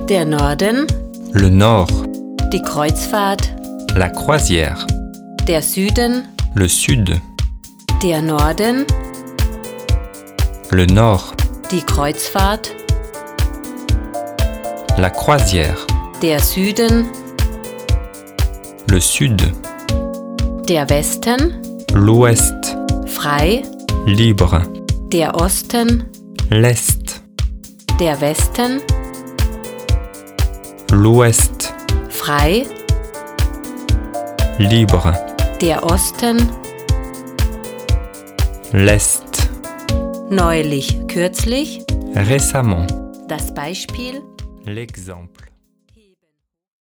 Der Norden, le nord, die Kreuzfahrt, la croisière, der Süden, le sud, der Norden, le nord, die Kreuzfahrt, la croisière, der Süden, le sud, der Westen, l'ouest, frei, libre, der Osten, l'est, der Westen, l'ouest, frei, libre, der Osten, l'est, neulich, kürzlich, récemment, das Beispiel, l'exemple.